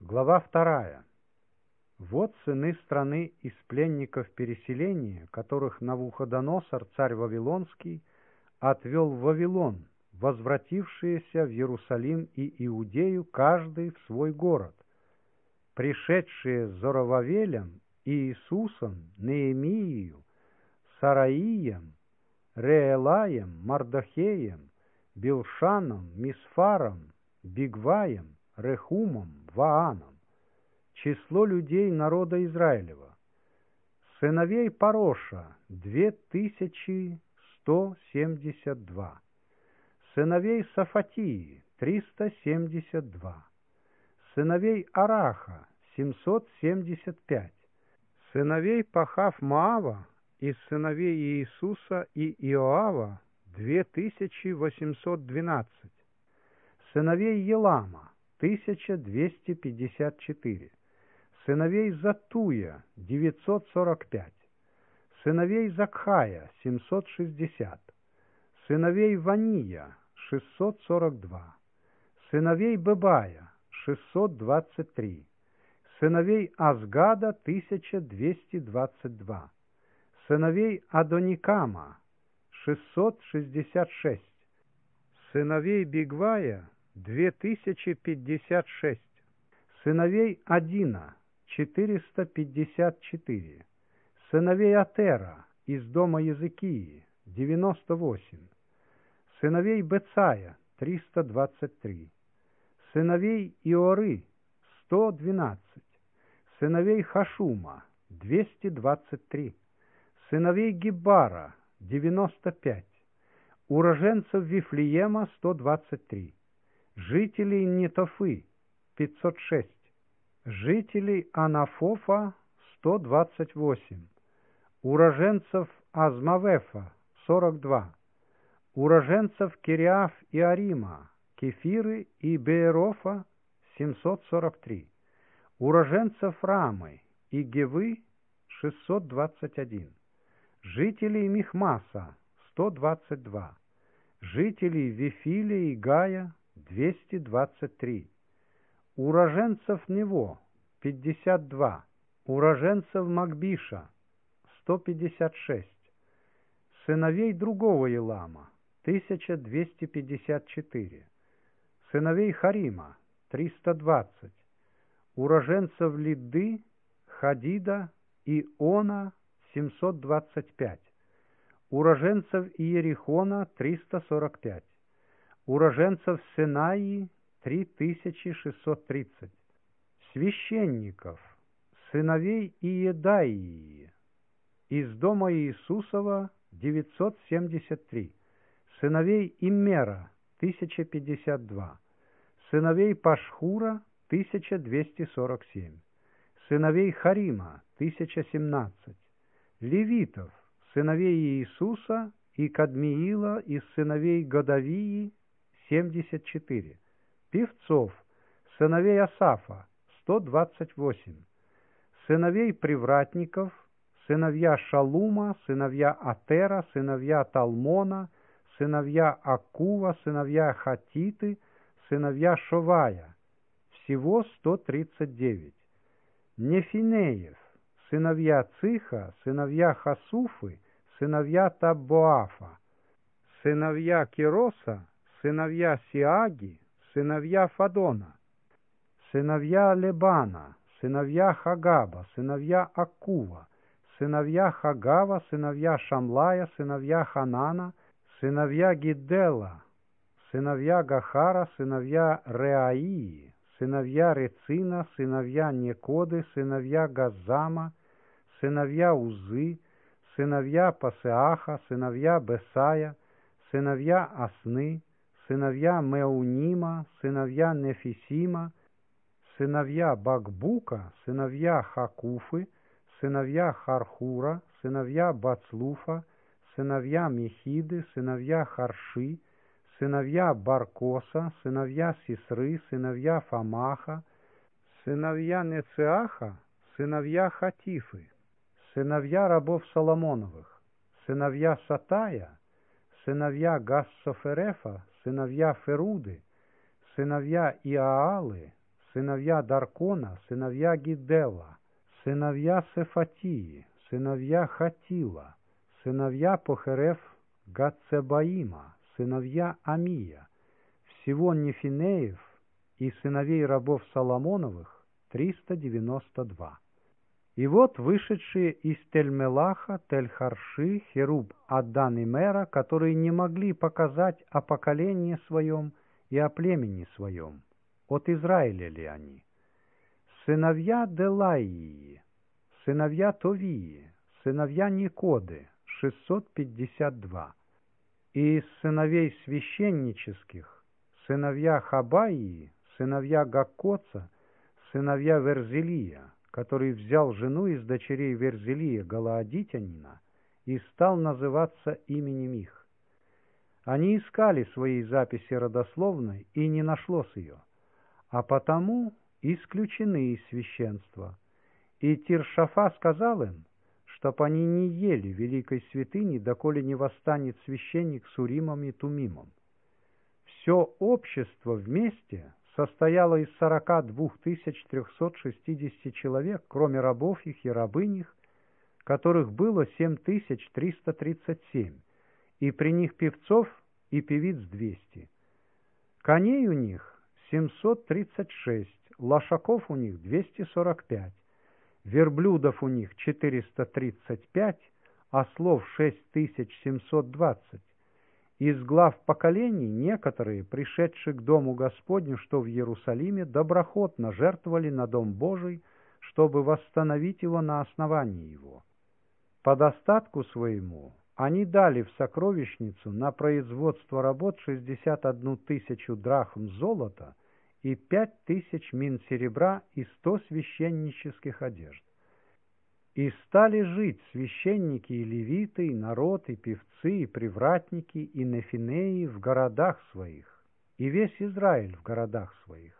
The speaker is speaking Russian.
Глава 2. Вот сыны страны из пленников переселения, которых Навуходоносор, царь Вавилонский, отвел в Вавилон, возвратившиеся в Иерусалим и Иудею, каждый в свой город, пришедшие с Зоровавелем, Иисусом, Неемией, Сараием, Реэлаем, Мардохеем, Билшаном, Мисфаром, Бигваем, Рехумом, Вааном. Число людей народа Израилева. Сыновей Пароша 2172. Сыновей Сафатии 372. Сыновей Араха 775. Сыновей Пахав-Моава из сыновей Иисуса и Иоава 2812. Сыновей Елама 1254. Сыновей Затуя 945. Сыновей Закхая 760. Сыновей Вания 642. Сыновей Бебая 623. Сыновей Азгада 1222. Сыновей Адоникама 666. Сыновей Бигвая 2056. Сыновей Адина 454. Сыновей Атера из дома Языкии 98. Сыновей Бецая 323. Сыновей Иоры 112. Сыновей Хашума 223. Сыновей Гиббара 95. Уроженцев Вифлеема 123. Жителей Нетофы 506. Жителей Анафофа 128. Уроженцев Азмавефа 42. Уроженцев Кириаф и Арима, Кефиры и Беерофа 743. Уроженцев Рамы и Гевы 621. Жителей Михмаса 122. Жителей Вифиля и Гая 223. Уроженцев Нево 52. Уроженцев Макбиша 156. Сыновей другого Елама 1254. Сыновей Харима 320. Уроженцев Лидды, Хадида и Она 725. Уроженцев Иерихона 345. Уроженцев Синаии 3630. Священников, сыновей Иедаии, из дома Иисусова 973. Сыновей Иммера 1052. Сыновей Пашхура 1247. Сыновей Харима 1017. Левитов, сыновей Иисуса и Кадмиила из сыновей Годавии 74. Певцов, сыновей Асафа 128. Сыновей привратников, сыновья Шалума, сыновья Атера, сыновья Талмона, сыновья Акува, сыновья Хатиты, сыновья Шовая, всего 139. Нефинеев, сыновья Циха, сыновья Хасуфы, сыновья Таббоафа, сыновья Кироса, сыновья Сиаги, сыновья Фадона, сыновья Лебана, сыновья Хагаба, сыновья Акува, сыновья Хагава, сыновья Шамлая, сыновья Ханана, сыновья Гиддела, сыновья Гахара, сыновья Реаии, сыновья Рецина, сыновья Некоды, сыновья Газзама, сыновья Узы, сыновья Пасеаха, сыновья Бесая, сыновья Асны, сыновья Меунима, сыновья Нефисима, сыновья Бакбука, сыновья Хакуфы, сыновья Хархура, сыновья Бацлуфа, сыновья Мехиды, сыновья Харши, сыновья Баркоса, сыновья Сисры, сыновья Фамаха, сыновья Нецеаха, сыновья Хатифы, сыновья рабов Соломоновых, сыновья Сатая, сыновья Гассоферефа, сыновья Феруды, сыновья Иаалы, сыновья Даркона, сыновья Гидела, сыновья Сефатии, сыновья Хатила, сыновья Похерев Гацебаима, сыновья Амия, всего Нефинеев и сыновей рабов Соломоновых 392. И вот вышедшие из Тель-Мелаха, Тель-Харши, Херуб, Аддан и Мера, которые не могли показать о поколении своем и о племени своем. От Израиля ли они? Сыновья Делаии, сыновья Товии, сыновья Никоды, 652. И из сыновей священнических, сыновья Хабаии, сыновья Гаккоца, сыновья Верзелия, который взял жену из дочерей Верзелия Галаадитянина и стал называться именем их. Они искали своей записи родословной, и не нашлось ее, а потому исключены из священства. И Тиршафа сказал им, чтоб они не ели великой святыни, доколе не восстанет священник с Уримом и Тумимом. Все общество вместе состояло из 42 360 человек, кроме рабов их и рабынь их, которых было 7337, и при них певцов и певиц 200. Коней у них 736, лошаков у них 245, верблюдов у них 435, ослов 6720. Из глав поколений некоторые, пришедшие к дому Господню, что в Иерусалиме, доброхотно жертвовали на дом Божий, чтобы восстановить его на основании его. По достатку своему они дали в сокровищницу на производство работ 61 000 драхм золота и 5000 мин серебра и 100 священнических одежд. И стали жить священники и левиты, и народ, и певцы, и привратники, и нефинеи в городах своих, и весь Израиль в городах своих.